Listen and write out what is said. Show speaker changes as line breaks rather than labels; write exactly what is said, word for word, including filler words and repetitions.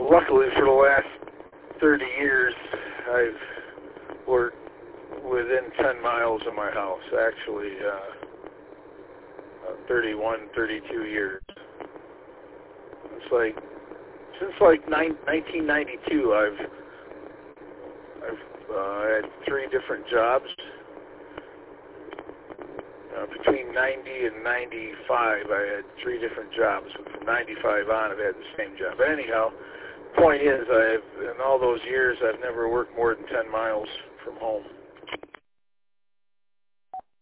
luckily for the last thirty years, I've worked within ten miles of my house. Actually, uh, uh, thirty-one, thirty-two years. It's like since like nineteen ninety-two, I've I've uh, had three different jobs. Uh, between ninety and ninety-five, I had three different jobs. From ninety-five on, I've had the same job. But anyhow, point is, I've in all those years, I've never worked more than ten miles from home.